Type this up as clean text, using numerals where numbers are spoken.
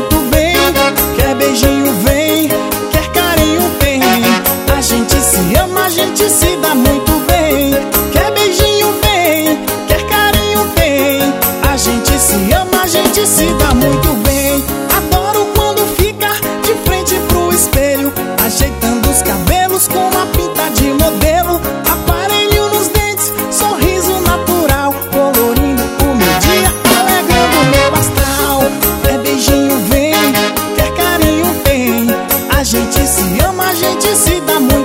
muito bem. Quer beijinho, vem. Quer carinho, tem. A gente se ama, a gente se dá muito bem. Quer beijinho, vem. Quer carinho, tem. A gente se ama, a gente se dá muito bem. Adoro quando fica de frente pro espelho, ajeitando os cabelos com uma pinta de modelo, aparelho nos dentes, sorriso natural, colorindo o meu dia, alegrando o meu astral. Quer beijinho, vem. Quer carinho, tem. A gente se ama, a gente se dá muito